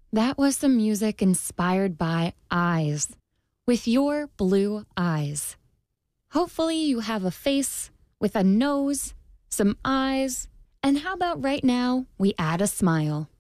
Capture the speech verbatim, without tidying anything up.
That was some music inspired by eyes, with your blue eyes. Hopefully you have a face with a nose, some eyes, and how about right now we add a smile?